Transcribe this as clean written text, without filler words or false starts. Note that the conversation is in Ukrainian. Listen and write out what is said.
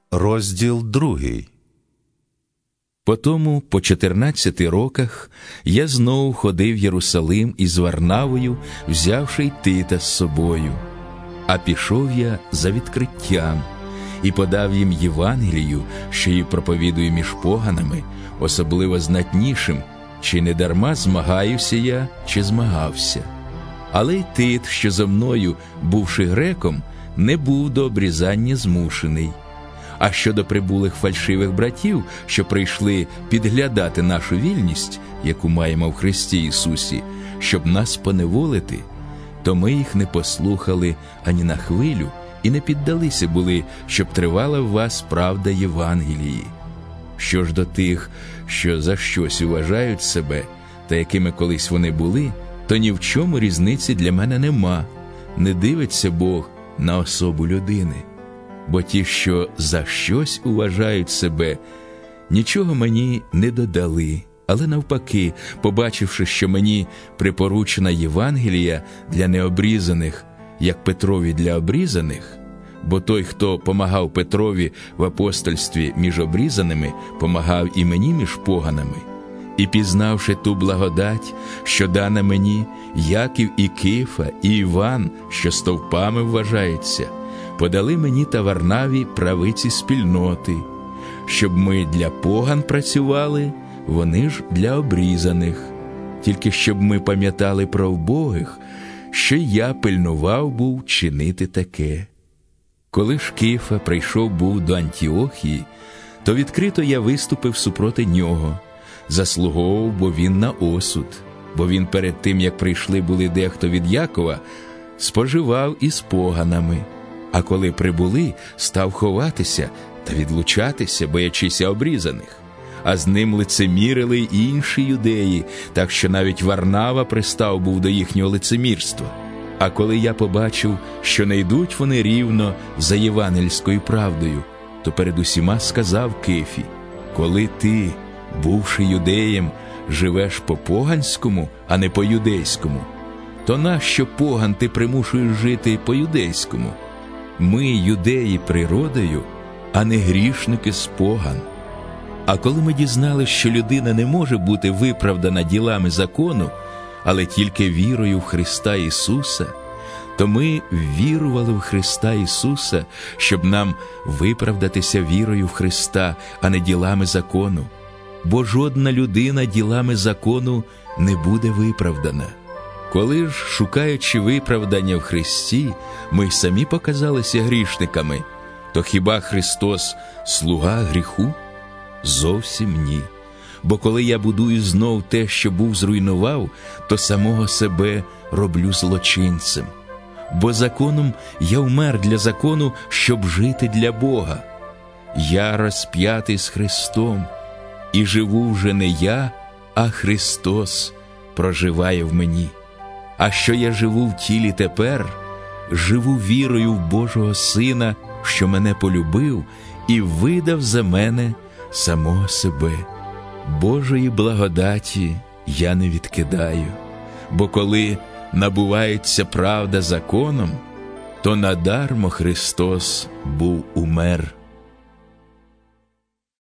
Розділ 2. Потому по 14 роках я знову ходив в Єрусалим із Варнавою, взявши й Тита з собою. А пішов я за відкриттям і подав їм Євангелію, що її проповідую між поганами, особливо знатнішим, чи не дарма змагаюся я, чи змагався. Але й Тит, що зо мною, бувши греком, не був до обрізання змушений. А щодо прибулих фальшивих братів, що прийшли підглядати нашу вільність, яку маємо в Христі Ісусі, щоб нас поневолити, то ми їх не послухали ані на хвилю і не піддалися були, щоб тривала в вас правда Євангелії. Що ж до тих, що за щось вважають себе, та якими колись вони були, то ні в чому різниці для мене нема. Не дивиться Бог на особу людини. Бо ті, що за щось вважають себе, нічого мені не додали, але навпаки, побачивши, що мені припоручена Євангелія для необрізаних, як Петрові для обрізаних, бо той, хто помагав Петрові в апостольстві між обрізаними, помагав і мені між поганами. І пізнавши ту благодать, що дана мені, Яків і Кифа, і Іван, що стовпами вважаються, подали мені та Варнаві правиці спільноти, щоб ми для поган працювали, вони ж для обрізаних, тільки щоб ми пам'ятали про вбогих, що я пильнував був чинити таке. Коли ж Кифа прийшов був до Антіохії, то відкрито я виступив супроти нього, заслуговував, бо він на осуд, бо він перед тим, як прийшли були дехто від Якова, споживав із поганами. А коли прибули, став ховатися та відлучатися, боячися обрізаних. А з ним лицемірили й інші юдеї, так що навіть Варнава пристав був до їхнього лицемірства. А коли я побачив, що не йдуть вони рівно за євангельською правдою, то перед усіма сказав Кифі: коли ти, бувши юдеєм, живеш по-поганському, а не по-юдейському, то нащо поган ти примушуєш жити по-юдейському? Ми юдеї природою, а не грішники з поган. А коли ми дізналися, що людина не може бути виправдана ділами закону, але тільки вірою в Христа Ісуса, то ми вірували в Христа Ісуса, щоб нам виправдатися вірою в Христа, а не ділами закону. Бо жодна людина ділами закону не буде виправдана. Коли ж, шукаючи виправдання в Христі, ми самі показалися грішниками, то хіба Христос – слуга гріху? Зовсім ні. Бо коли я будую знов те, що був зруйнував, то самого себе роблю злочинцем. Бо законом я вмер для закону, щоб жити для Бога. Я розп'ятий з Христом, і живу вже не я, а Христос проживає в мені. А що я живу в тілі тепер, живу вірою в Божого Сина, що мене полюбив і видав за мене самого себе. Божої благодаті я не відкидаю, бо коли набувається правда законом, то надармо Христос був умер.